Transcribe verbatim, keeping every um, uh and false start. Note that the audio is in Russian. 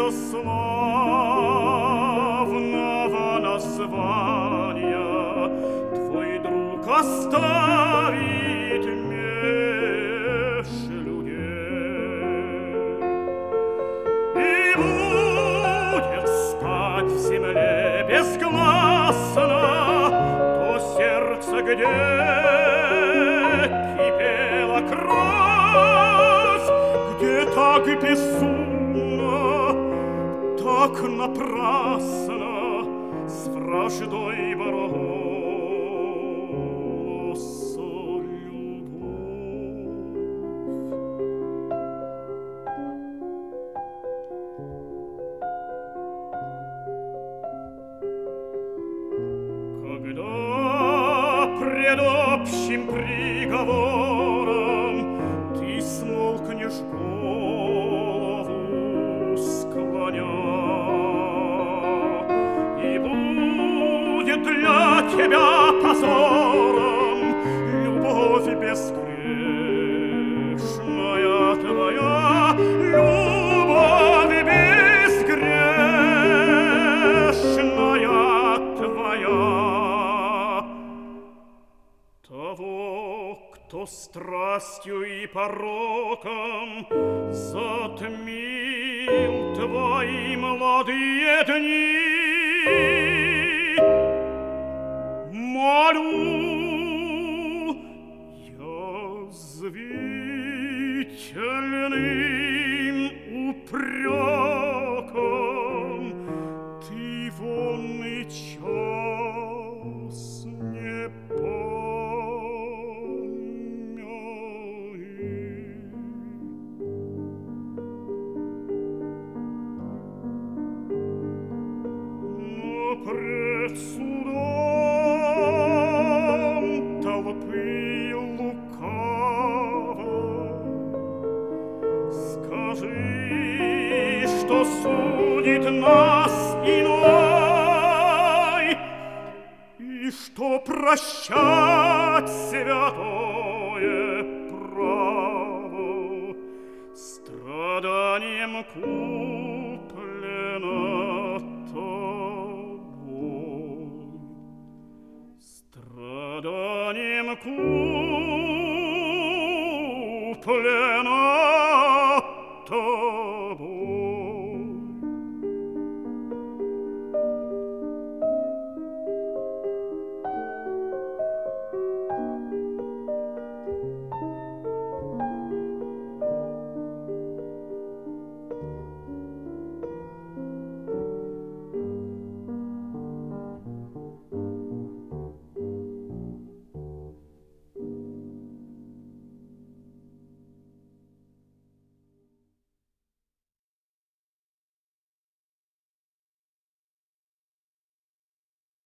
славного названия твой друг оставит меж людей и будет спать в земле безгласно то сердце, где кипела кровь, где так безумно, так напрасно с враждой боролся любовь. Когда пред общим приговором ты смолкнешь голову склоня, и будет для тебя позором любовь безгрешная твоя, любовь безгрешная твоя. Того, кто страстью и пороком затмил твои молодые дни, молю язвительным упреком ты вонный час не помяни. Но пред судом толпы лукавой скажи, что судит нас иной, и что прощать святое право страданием куплено тобой, страданием куплено тобой.